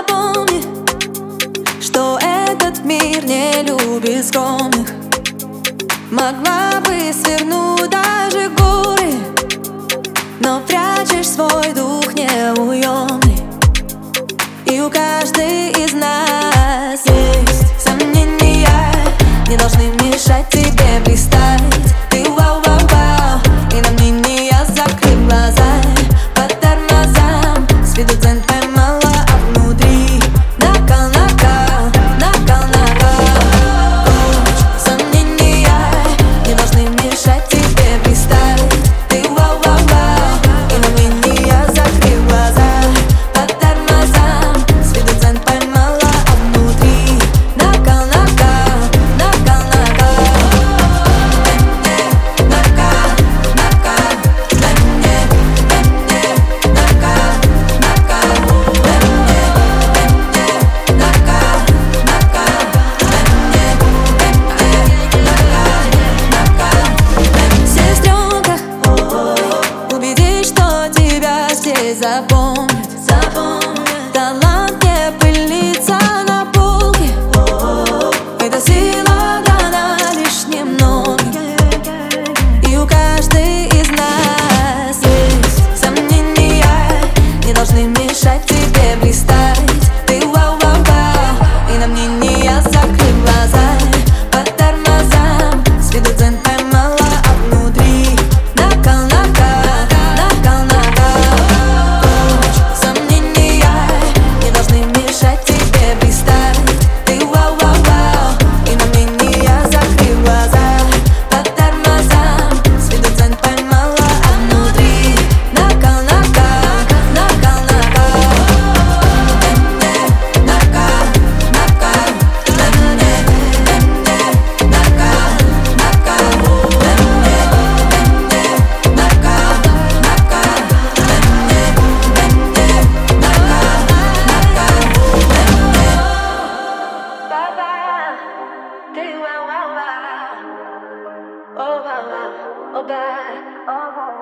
запомни, что этот мир не любит скромных. Могла бы свернуть даже горы, но прячешь свой дух неуемный. И у каждой из нас есть сомнения, не должны мешать тебе блистать. Ты вау-вау-вау, и на мнение закрыв глаза. По тормозам с виду дзен поймала, а внутри накал, накал, накал, накал. Сомнения не должны мешать тебе блистать. Ты вау-вау-вау, и на мнение закрыв глаза. По тормозам с виду дзен поймала, а внутри накал, накал, накал, накал. Сестренка, убедись, что тебя здесь запомнят. Талант не пылится на полке, эта сила дана лишь немногим. И у каждой из нас есть сомнения, не должны мешать тебе блистать. Ты вау-вау-вау, и на мнение закрыв глаза. По тормозам с виду дзен поймала, а внутри накал, накал, накал, накал. Сомнения не должны мешать тебе блистать. Ты вау-вау-вау, и на мнение закрыв глаза. По тормозам с виду дзен поймала, а внутри накал, накал, накал, накал. Oh, wow, wow, oh, bye.